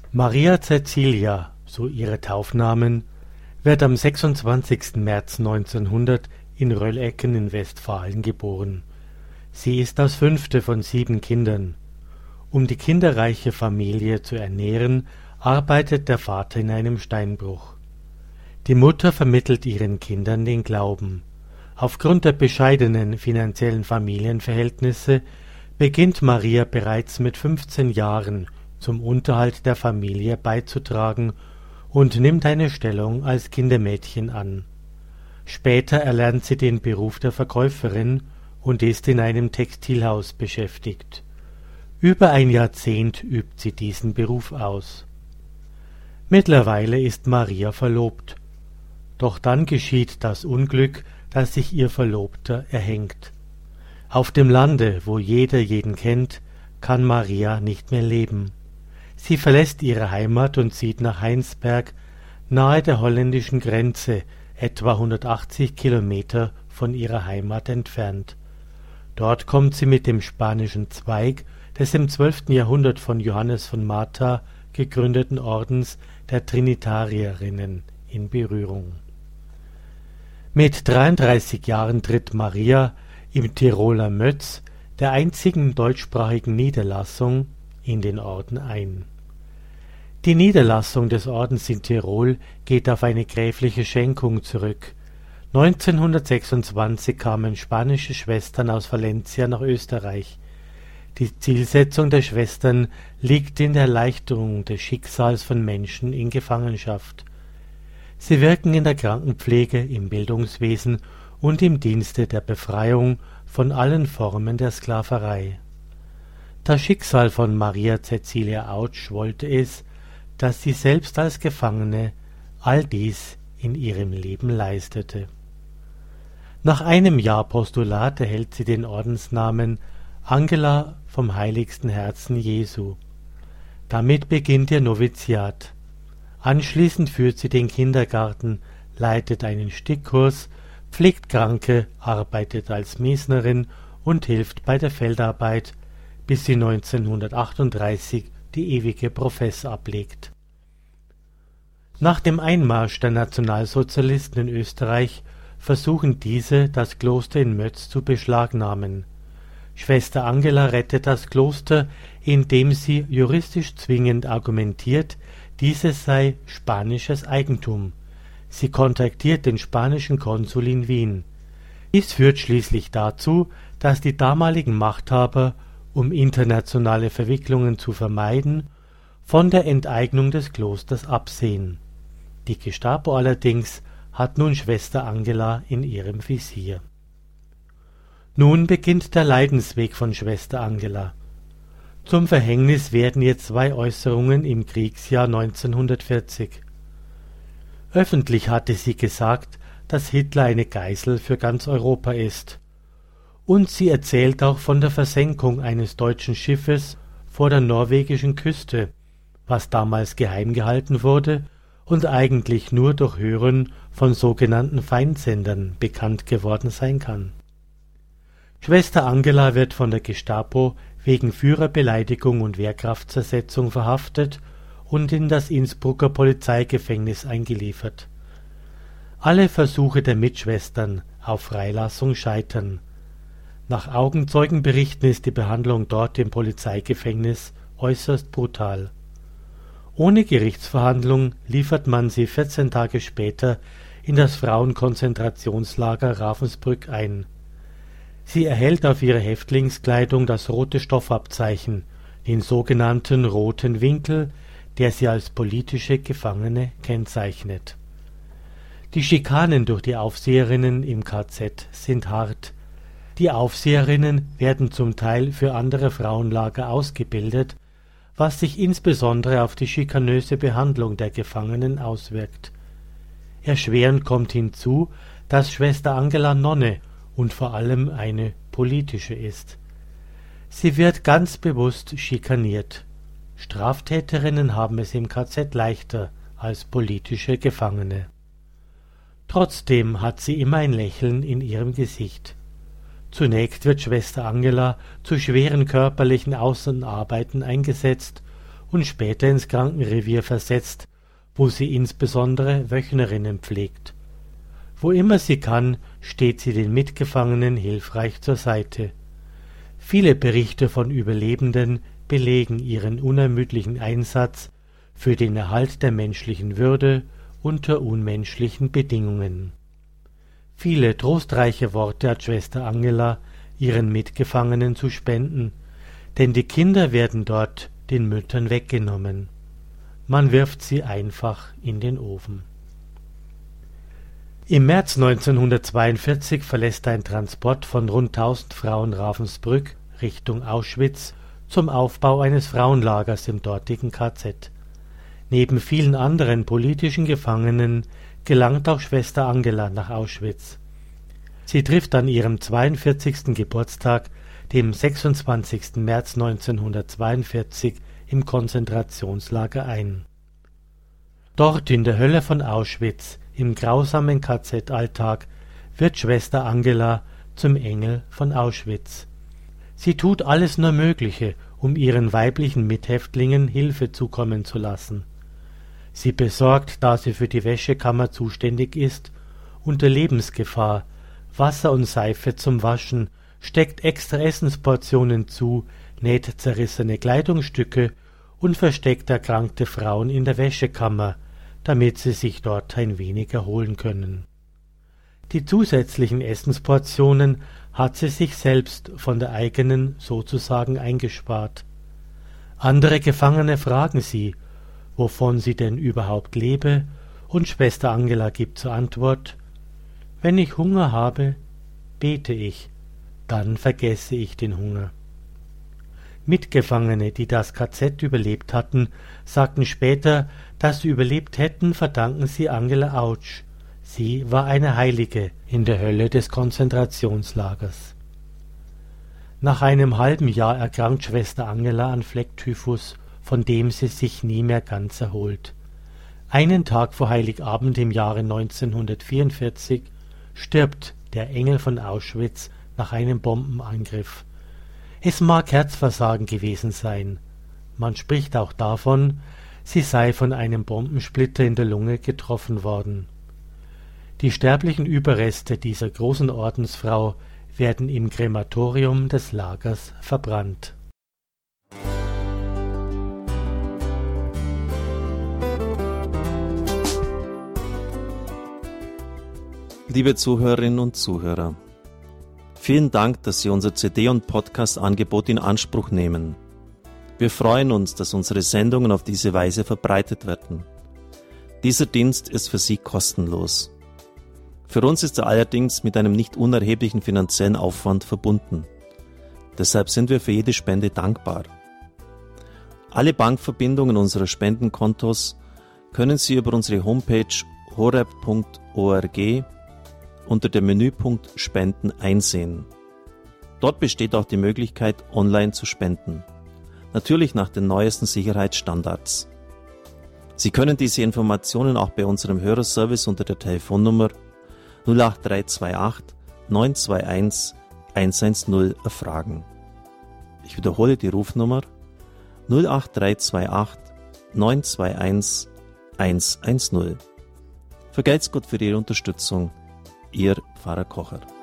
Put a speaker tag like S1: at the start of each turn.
S1: Maria Cäcilia, so ihre Taufnamen, wird am 26. März 1900 in Röllecken in Westfalen geboren. Sie ist das 5. von 7 Kindern. Um die kinderreiche Familie zu ernähren, arbeitet der Vater in einem Steinbruch. Die Mutter vermittelt ihren Kindern den Glauben. Aufgrund der bescheidenen finanziellen Familienverhältnisse beginnt Maria bereits mit 15 Jahren zum Unterhalt der Familie beizutragen und nimmt eine Stellung als Kindermädchen an. Später erlernt sie den Beruf der Verkäuferin und ist in einem Textilhaus beschäftigt. Über ein Jahrzehnt übt sie diesen Beruf aus. Mittlerweile ist Maria verlobt. Doch dann geschieht das Unglück, dass sich ihr Verlobter erhängt. Auf dem Lande, wo jeder jeden kennt, kann Maria nicht mehr leben. Sie verlässt ihre Heimat und zieht nach Heinsberg, nahe der holländischen Grenze, etwa 180 Kilometer von ihrer Heimat entfernt. Dort kommt sie mit dem spanischen Zweig des im 12. Jahrhundert von Johannes von Matha gegründeten Ordens der Trinitarierinnen in Berührung. Mit 33 Jahren tritt Maria im Tiroler Mötz, der einzigen deutschsprachigen Niederlassung, in den Orden ein. Die Niederlassung des Ordens in Tirol geht auf eine gräfliche Schenkung zurück. 1926 kamen spanische Schwestern aus Valencia nach Österreich. Die Zielsetzung der Schwestern liegt in der Erleichterung des Schicksals von Menschen in Gefangenschaft. Sie wirken in der Krankenpflege, im Bildungswesen und im Dienste der Befreiung von allen Formen der Sklaverei. Das Schicksal von Maria Cäcilia Autsch wollte es, dass sie selbst als Gefangene all dies in ihrem Leben leistete. Nach einem Jahr Postulat erhält sie den Ordensnamen Angela vom Heiligsten Herzen Jesu. Damit beginnt ihr Noviziat. Anschließend führt sie den Kindergarten, leitet einen Stickkurs, pflegt Kranke, arbeitet als Mesnerin und hilft bei der Feldarbeit, bis sie 1938 die ewige Profess ablegt. Nach dem Einmarsch der Nationalsozialisten in Österreich versuchen diese, das Kloster in Mötz zu beschlagnahmen. Schwester Angela rettet das Kloster, indem sie juristisch zwingend argumentiert, dieses sei spanisches Eigentum. Sie kontaktiert den spanischen Konsul in Wien. Dies führt schließlich dazu, dass die damaligen Machthaber, um internationale Verwicklungen zu vermeiden, von der Enteignung des Klosters absehen. Die Gestapo allerdings hat nun Schwester Angela in ihrem Visier. Nun beginnt der Leidensweg von Schwester Angela. Zum Verhängnis werden ihr 2 Äußerungen im Kriegsjahr 1940. Öffentlich hatte sie gesagt, dass Hitler eine Geisel für ganz Europa ist. Und sie erzählt auch von der Versenkung eines deutschen Schiffes vor der norwegischen Küste, was damals geheim gehalten wurde und eigentlich nur durch Hören von sogenannten Feindsendern bekannt geworden sein kann. Schwester Angela wird von der Gestapo wegen Führerbeleidigung und Wehrkraftzersetzung verhaftet und in das Innsbrucker Polizeigefängnis eingeliefert. Alle Versuche der Mitschwestern auf Freilassung scheitern. Nach Augenzeugenberichten ist die Behandlung dort im Polizeigefängnis äußerst brutal. Ohne Gerichtsverhandlung liefert man sie 14 Tage später in das Frauenkonzentrationslager Ravensbrück ein. Sie erhält auf ihre Häftlingskleidung das rote Stoffabzeichen, den sogenannten roten Winkel, der sie als politische Gefangene kennzeichnet. Die Schikanen durch die Aufseherinnen im KZ sind hart. Die Aufseherinnen werden zum Teil für andere Frauenlager ausgebildet, was sich insbesondere auf die schikanöse Behandlung der Gefangenen auswirkt. Erschwerend kommt hinzu, dass Schwester Angela Nonne und vor allem eine politische ist. Sie wird ganz bewusst schikaniert. Straftäterinnen haben es im KZ leichter als politische Gefangene. Trotzdem hat sie immer ein Lächeln in ihrem Gesicht. Zunächst wird Schwester Angela zu schweren körperlichen Außenarbeiten eingesetzt und später ins Krankenrevier versetzt, wo sie insbesondere Wöchnerinnen pflegt. Wo immer sie kann, steht sie den Mitgefangenen hilfreich zur Seite. Viele Berichte von Überlebenden belegen ihren unermüdlichen Einsatz für den Erhalt der menschlichen Würde unter unmenschlichen Bedingungen. Viele trostreiche Worte hat Schwester Angela ihren Mitgefangenen zu spenden, denn die Kinder werden dort den Müttern weggenommen. Man wirft sie einfach in den Ofen. Im März 1942 verlässt ein Transport von rund 1000 Frauen Ravensbrück Richtung Auschwitz zum Aufbau eines Frauenlagers im dortigen KZ. Neben vielen anderen politischen Gefangenen gelangt auch Schwester Angela nach Auschwitz. Sie trifft an ihrem 42. Geburtstag, dem 26. März 1942, im Konzentrationslager ein. Dort in der Hölle von Auschwitz, im grausamen KZ-Alltag, wird Schwester Angela zum Engel von Auschwitz. Sie tut alles nur Mögliche, um ihren weiblichen Mithäftlingen Hilfe zukommen zu lassen. Sie besorgt, da sie für die Wäschekammer zuständig ist, unter Lebensgefahr Wasser und Seife zum Waschen, steckt extra Essensportionen zu, näht zerrissene Kleidungsstücke und versteckt erkrankte Frauen in der Wäschekammer, damit sie sich dort ein wenig erholen können. Die zusätzlichen Essensportionen hat sie sich selbst von der eigenen sozusagen eingespart. Andere Gefangene fragen sie, wovon sie denn überhaupt lebe, und Schwester Angela gibt zur Antwort: Wenn ich Hunger habe, bete ich, dann vergesse ich den Hunger. Mitgefangene, die das KZ überlebt hatten, sagten später, dass sie überlebt hätten, verdanken sie Angela Autsch. Sie war eine Heilige in der Hölle des Konzentrationslagers. Nach einem halben Jahr erkrankt Schwester Angela an Flecktyphus, von dem sie sich nie mehr ganz erholt. Einen Tag vor Heiligabend im Jahre 1944 stirbt der Engel von Auschwitz nach einem Bombenangriff. Es mag Herzversagen gewesen sein. Man spricht auch davon, sie sei von einem Bombensplitter in der Lunge getroffen worden. Die sterblichen Überreste dieser großen Ordensfrau werden im Krematorium des Lagers verbrannt.
S2: Liebe Zuhörerinnen und Zuhörer, vielen Dank, dass Sie unser CD- und Podcast-Angebot in Anspruch nehmen. Wir freuen uns, dass unsere Sendungen auf diese Weise verbreitet werden. Dieser Dienst ist für Sie kostenlos. Für uns ist er allerdings mit einem nicht unerheblichen finanziellen Aufwand verbunden. Deshalb sind wir für jede Spende dankbar. Alle Bankverbindungen unserer Spendenkontos können Sie über unsere Homepage horeb.org unter dem Menüpunkt Spenden einsehen. Dort besteht auch die Möglichkeit, online zu spenden. Natürlich nach den neuesten Sicherheitsstandards. Sie können diese Informationen auch bei unserem Hörerservice unter der Telefonnummer 08328 921 110 erfragen. Ich wiederhole die Rufnummer 08328 921 110. Vergelt's Gott für Ihre Unterstützung. Ihr Pfarrer Kocher.